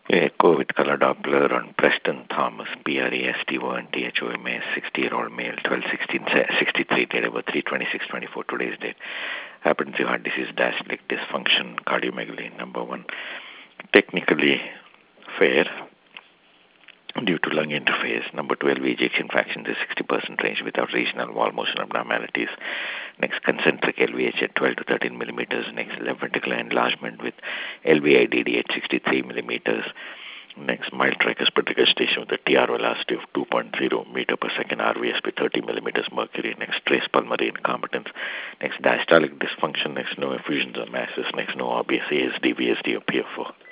Echo with color Doppler on Preston Thomas, PRESTO, 60-year-old male, 12-16-63, date of birth 3/26/24, today's date. Hypertensive heart disease, diastolic dysfunction, cardiomegaly, number one. Technically fair due to lung interface. Number 12, ejection fraction is 60% range without regional wall motion abnormalities. Next, concentric LVH at 12 to 13 millimeters. Next, left ventricular enlargement with LVIDD at 63 millimeters. Next, mild tricuspid regurgitation with a TR velocity of 2.0 meter per second, RVSP 30 millimeters mercury. Next, trace pulmonary incompetence. Next, diastolic dysfunction. Next, no effusions or masses. Next, no obvious ASD, VSD or PFO.